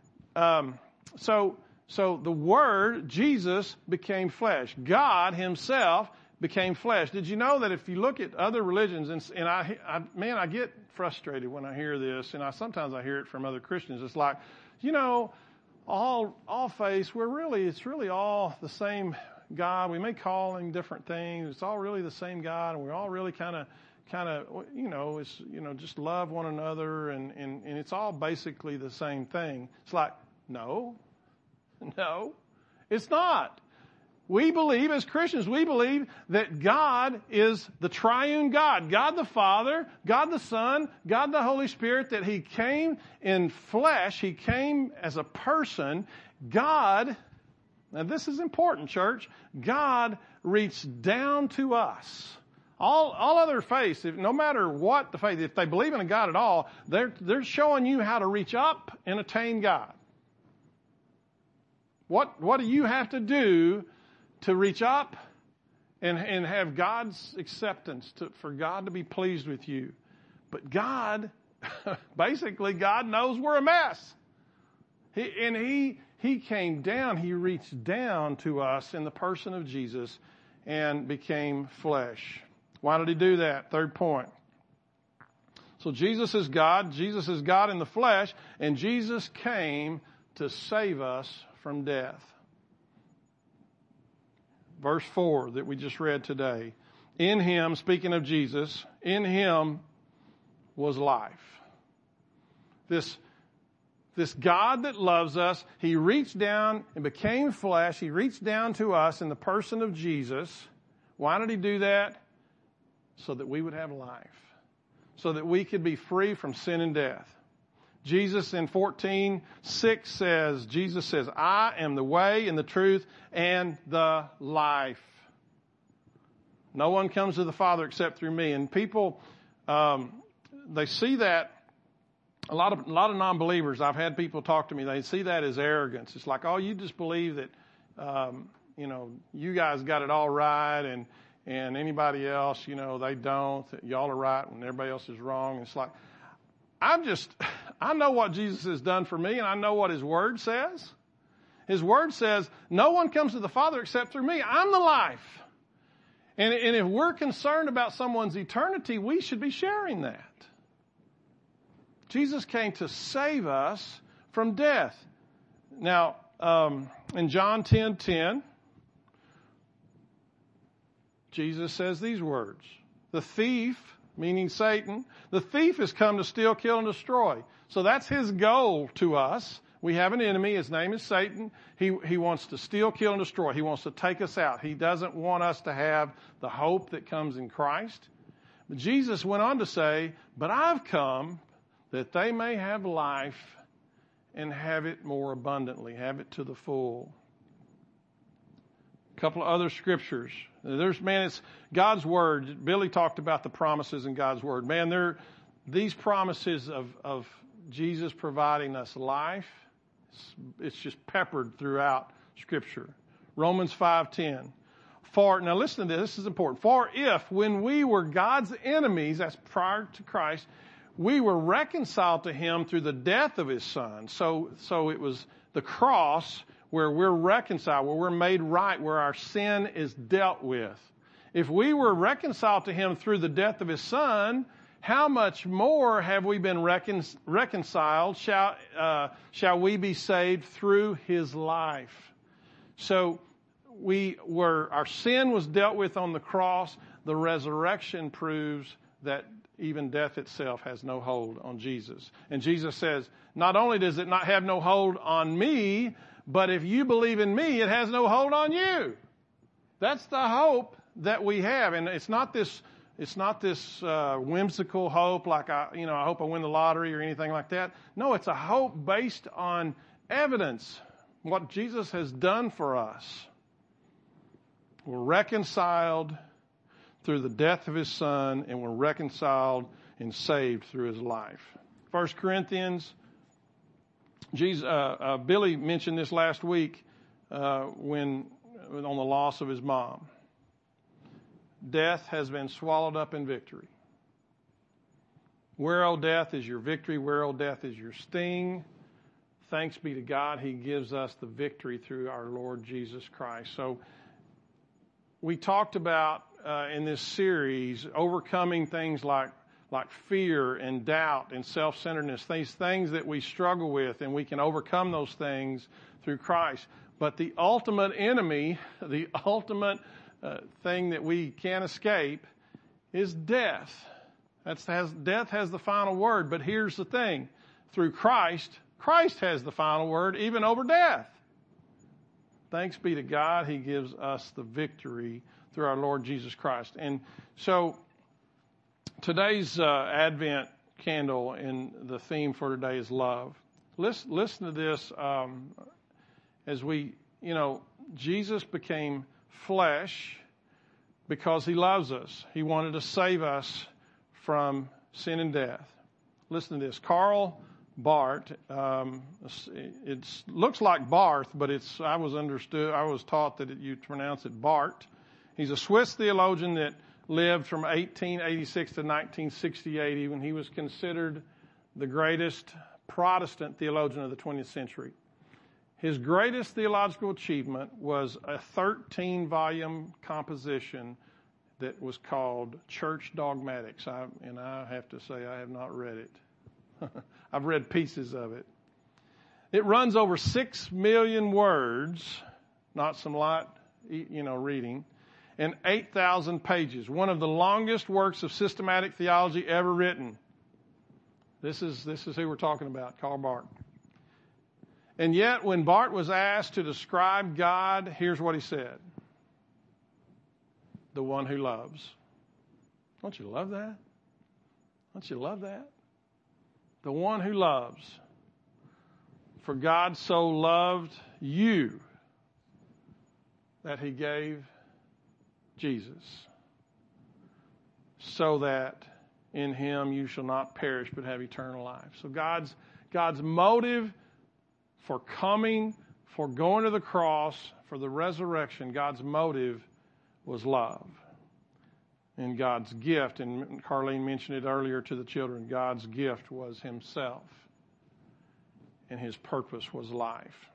So the Word, Jesus, became flesh. God himself became flesh. Did you know that if you look at other religions, and I get frustrated when I hear this, and sometimes I hear it from other Christians. It's like, all faiths, it's really all the same God. We may call him different things. It's all really the same God, and we're all really kind of, just love one another, and it's all basically the same thing. It's like, no, it's not. We believe, as Christians, we believe that God is the triune God. God the Father, God the Son, God the Holy Spirit, that He came in flesh. He came as a person. God, now this is important, church, God reached down to us. All other faiths, no matter what the faith, if they believe in a God at all, they're showing you how to reach up and attain God. What do you have to do to reach up and have God's acceptance, for God to be pleased with you? But God, basically, God knows we're a mess. He came down, He reached down to us in the person of Jesus and became flesh. Why did He do that? Third point. So Jesus is God. Jesus is God in the flesh, and Jesus came to save us from death. Verse 4 that we just read today. In Him, speaking of Jesus, in Him was life. This God that loves us, He reached down and became flesh. He reached down to us in the person of Jesus. Why did He do that? So that we would have life. So that we could be free from sin and death. Jesus in 14:6 says, Jesus says, I am the way and the truth and the life. No one comes to the Father except through me. And people, they see that, a lot of non-believers, I've had people talk to me, they see that as arrogance. It's like, oh, you just believe that, you guys got it all right, and anybody else, they don't. Y'all are right when everybody else is wrong. It's like, I know what Jesus has done for me, and I know what His Word says. His Word says, no one comes to the Father except through me. I'm the life. And if we're concerned about someone's eternity, we should be sharing that. Jesus came to save us from death. Now, in John 10:10, Jesus says these words, the thief, meaning Satan, the thief has come to steal, kill, and destroy. So that's his goal to us. We have an enemy. His name is Satan. He wants to steal, kill, and destroy. He wants to take us out. He doesn't want us to have the hope that comes in Christ. But Jesus went on to say, but I've come that they may have life and have it more abundantly, have it to the full. A couple of other scriptures. It's God's Word. Billy talked about the promises in God's Word. Man, these promises of Jesus providing us life, it's just peppered throughout Scripture. Romans 5:10. Now listen to this. This is important. For if, when we were God's enemies, that's prior to Christ, we were reconciled to Him through the death of His Son. So it was the cross where we're reconciled, where we're made right, where our sin is dealt with. If we were reconciled to Him through the death of His Son, how much more have we been reconciled? Shall we be saved through His life? So our sin was dealt with on the cross. The resurrection proves that even death itself has no hold on Jesus. And Jesus says, not only does it not have no hold on me, but if you believe in me, it has no hold on you. That's the hope that we have. And it's not this whimsical hope like I hope I win the lottery or anything like that. No, it's a hope based on evidence, what Jesus has done for us. We're reconciled through the death of His Son, and we're reconciled and saved through His life. 1 Corinthians, Billy mentioned this last week when on the loss of his mom. Death has been swallowed up in victory. Where, O death, is your victory? Where, O death, is your sting? Thanks be to God, He gives us the victory through our Lord Jesus Christ. So we talked about in this series overcoming things like fear and doubt and self-centeredness, these things that we struggle with, and we can overcome those things through Christ. But the ultimate enemy, the ultimate thing that we can't escape is death. Death has the final word. But here's the thing. Through Christ has the final word even over death. thanks be to God, He gives us the victory through our Lord Jesus Christ. And so today's Advent candle and the theme for today is love. Listen to this as we, Jesus became flesh because He loves us. He wanted to save us from sin and death. Listen to this. Karl Barth, it looks like Barth, but I was taught that you pronounce it Bart. He's a Swiss theologian that lived from 1886 to 1968, when he was considered the greatest Protestant theologian of the 20th century. His greatest theological achievement was a 13-volume composition that was called Church Dogmatics. I have to say I have not read it. I've read pieces of it. It runs over 6 million words, not some light, reading, and 8,000 pages. One of the longest works of systematic theology ever written. This is who we're talking about, Karl Barth. And yet, when Barth was asked to describe God, here's what he said. The one who loves. Don't you love that? Don't you love that? The one who loves. For God so loved you that He gave Jesus, so that in Him you shall not perish but have eternal life. So God's motive for coming, for going to the cross, for the resurrection, God's motive was love. And God's gift, and Carlene mentioned it earlier to the children, God's gift was Himself. And His purpose was life.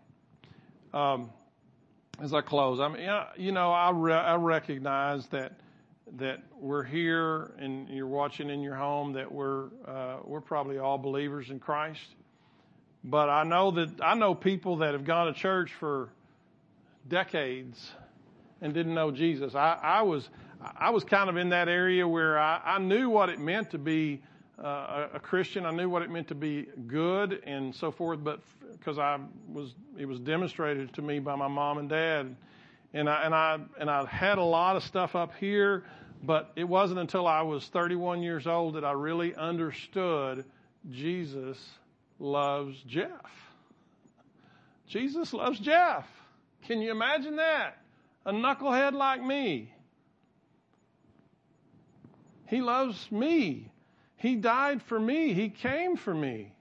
As I close, I recognize that we're here and you're watching in your home, that we're probably all believers in Christ. But I know people that have gone to church for decades and didn't know Jesus. I was kind of in that area where I knew what it meant to be a Christian. I knew what it meant to be good and so forth, but because it was demonstrated to me by my mom and dad, and I had a lot of stuff up here, but it wasn't until I was 31 years old that I really understood Jesus loves Jeff. Jesus loves Jeff. Can you imagine that? A knucklehead like me. He loves me. He died for me. He came for me.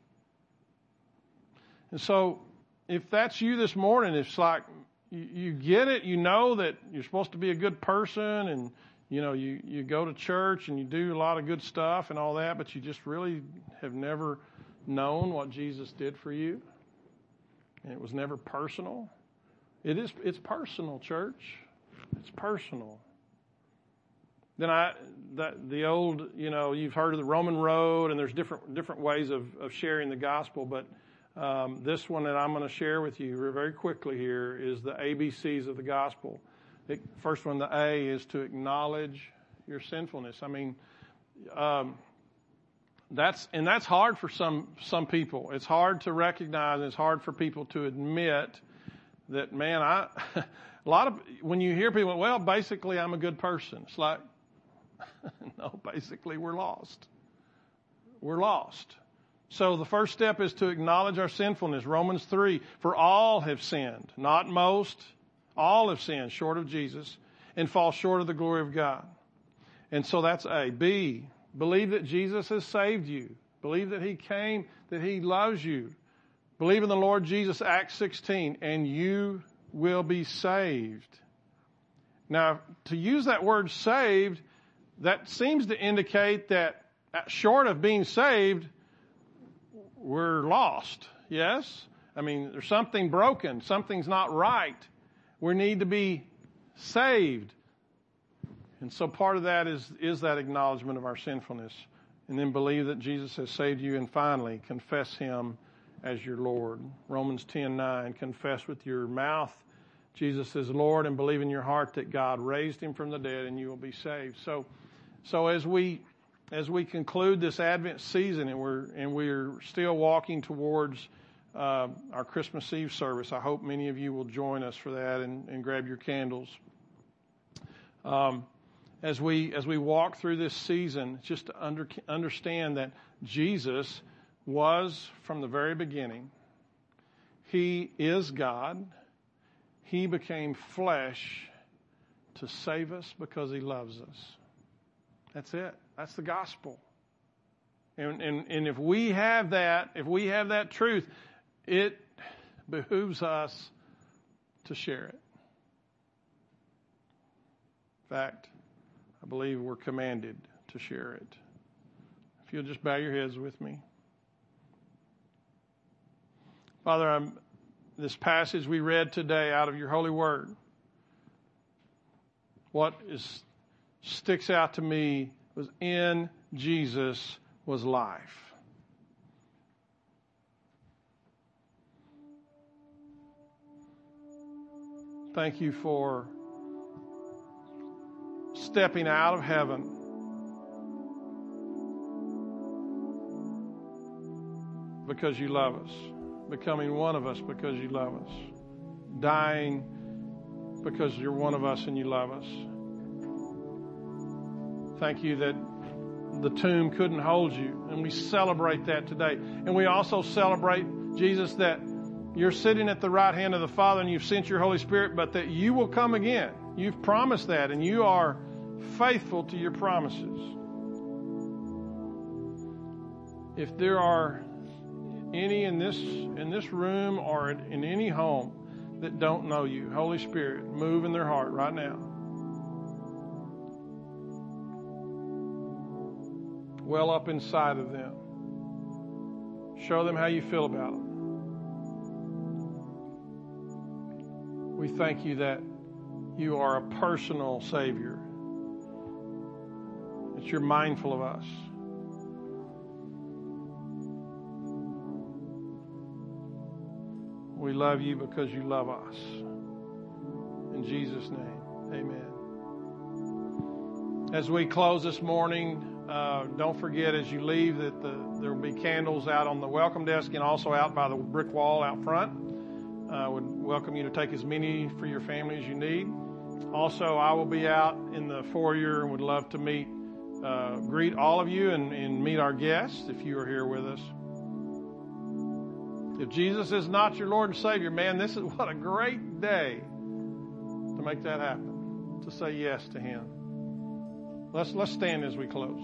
And so, if that's you this morning, it's like you get it. You know that you're supposed to be a good person, and you go to church and you do a lot of good stuff and all that, but you just really have never known what Jesus did for you, and it was never personal. It's personal, church. It's personal. Then the old, you've heard of the Roman road, and there's different ways of sharing the gospel, but this one that I'm going to share with you very quickly here is the ABCs of the gospel. The first one, the A, is to acknowledge your sinfulness. I mean, that's hard for some people. It's hard to recognize, and it's hard for people to admit that, man, when you hear people, well, basically I'm a good person. It's like, no, basically we're lost. We're lost. So the first step is to acknowledge our sinfulness. Romans 3, for all have sinned, not most, all have sinned short of Jesus and fall short of the glory of God. And so that's A. B, believe that Jesus has saved you. Believe that He came, that He loves you. Believe in the Lord Jesus, Acts 16, and you will be saved. Now, to use that word saved, that seems to indicate that short of being saved, we're lost. Yes? I mean, there's something broken. Something's not right. We need to be saved. And so part of that is that acknowledgement of our sinfulness. And then believe that Jesus has saved you. And finally, confess Him as your Lord. Romans 10:9, confess with your mouth Jesus is Lord and believe in your heart that God raised Him from the dead and you will be saved. So as we conclude this Advent season and we're still walking towards our Christmas Eve service. I hope many of you will join us for that and grab your candles. As we walk through this season, just to understand that Jesus was from the very beginning. He is God. He became flesh to save us because he loves us. That's it. That's the gospel. And if we have that truth, it behooves us to share it. In fact, I believe we're commanded to share it. If you'll just bow your heads with me. Father, this passage we read today out of your holy word, what sticks out to me was in Jesus was life. Thank you for stepping out of heaven because you love us, becoming one of us because you love us, dying because you're one of us and you love us. Thank you that the tomb couldn't hold you, and we celebrate that today. And we also celebrate, Jesus, that you're sitting at the right hand of the Father and you've sent your Holy Spirit, but that you will come again. You've promised that, and you are faithful to your promises. If there are any in this room or in any home that don't know you, Holy Spirit, move in their heart right now. Well up inside of them. Show them how you feel about them. We thank you that you are a personal Savior. That you're mindful of us. We love you because you love us. In Jesus' name, amen. As we close this morning, don't forget as you leave that there will be candles out on the welcome desk and also out by the brick wall out front. I would welcome you to take as many for your family as you need. Also, I will be out in the foyer and would love to greet all of you and meet our guests if you are here with us. If Jesus is not your Lord and Savior, man, this is what a great day to make that happen, to say yes to Him. Let's stand as we close.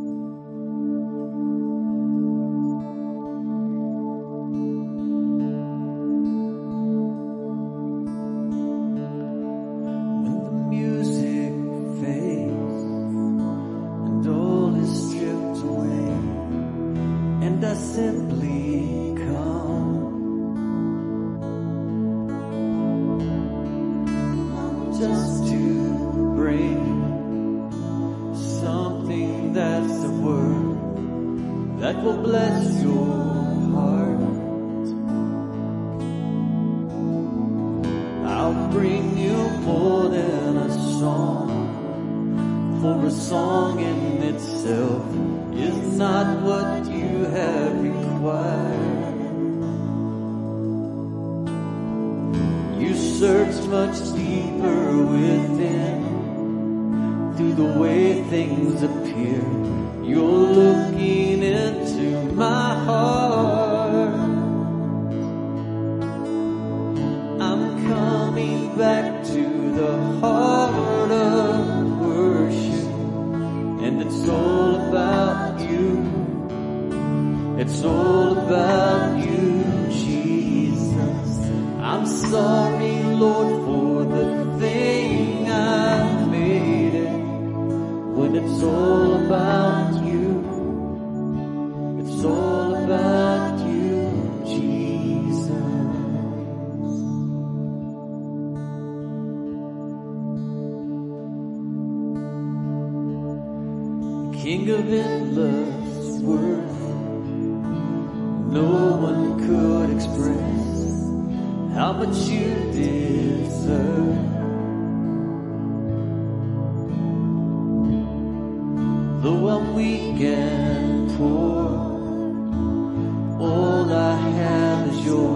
King of endless worth, no one could express how much you deserve. Though I'm weak and poor, all I have is yours.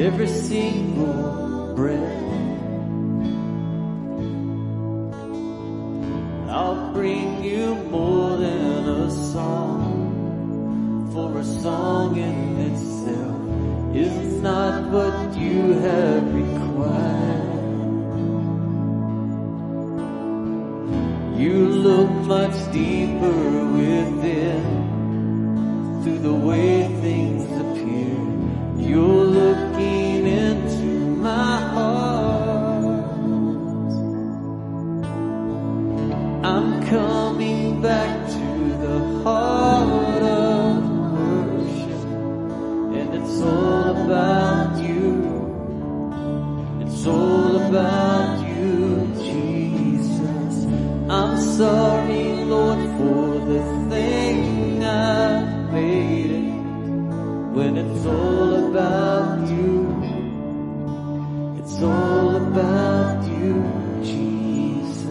every single breath. I'll bring you more than a song, for a song in itself is not what you have required. You look much deeper within, through the way things appear. You're looking into my heart. I'm coming back to the heart of worship, and it's all about you. It's all about you, Jesus. I'm sorry, Lord, for the thing I made it, when it's all about you. It's all about you, Jesus.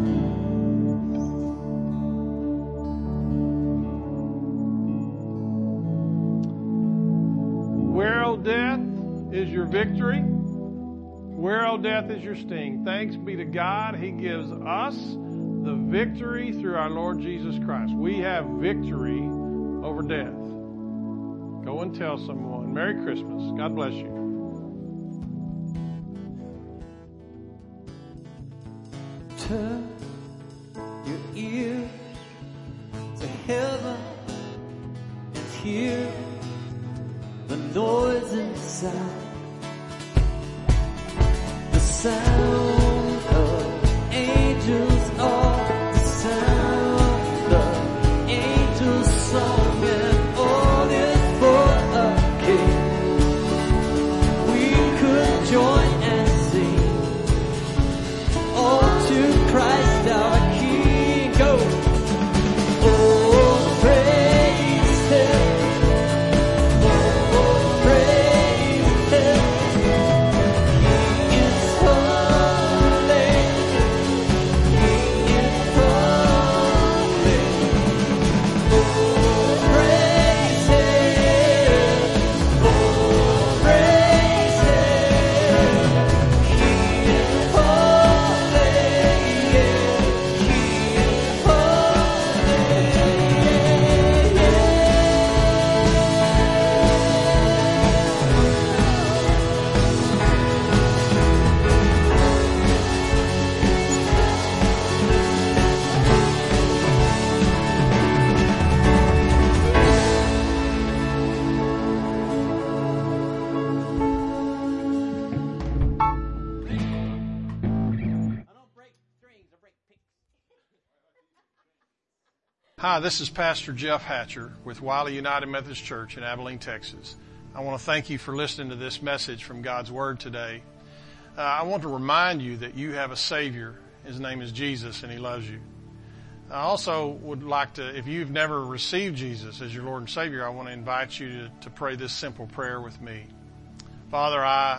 Where, O death, is your victory? Where, O death, is your sting? Thanks be to God. He gives us the victory through our Lord Jesus Christ. We have victory over death. Go and tell someone. Merry Christmas. God bless you. Turn your ear to heaven and hear the noise inside. The sound of angels are the sound of angels' song, and all is for a king. We could join and sing all to Christ our King. Go! Oh, praise Him. Oh, praise Him. He is holy. He is holy. Oh, praise Him. Oh, praise Him. He is holy. He is Hi, this is Pastor Jeff Hatcher with Wiley United Methodist Church in Abilene, Texas. I want to thank you for listening to this message from God's Word today. I want to remind you that you have a Savior. His name is Jesus, and He loves you. I also would like to, if you've never received Jesus as your Lord and Savior, I want to invite you to pray this simple prayer with me. Father, I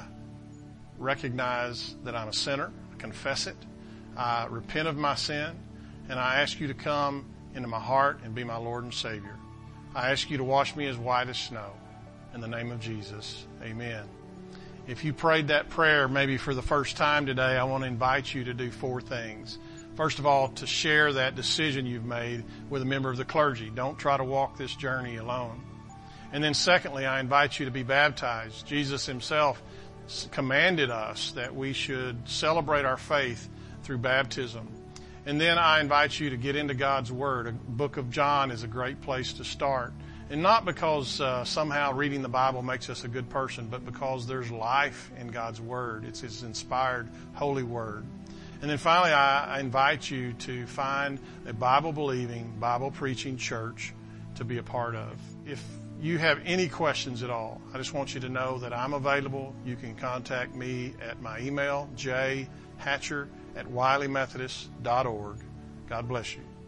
recognize that I'm a sinner. I confess it. I repent of my sin, and I ask you to come into my heart and be my Lord and Savior. I ask you to wash me as white as snow. In the name of Jesus, amen. If you prayed that prayer maybe for the first time today, I want to invite you to do 4 things. First of all, to share that decision you've made with a member of the clergy. Don't try to walk this journey alone. And then secondly, I invite you to be baptized. Jesus Himself commanded us that we should celebrate our faith through baptism. And then I invite you to get into God's Word. A book of John is a great place to start. And not because somehow reading the Bible makes us a good person, but because there's life in God's Word. It's His inspired, holy Word. And then finally, I invite you to find a Bible-believing, Bible-preaching church to be a part of. If you have any questions at all, I just want you to know that I'm available. You can contact me at my email, jhatcher@wileymethodist.org. God bless you.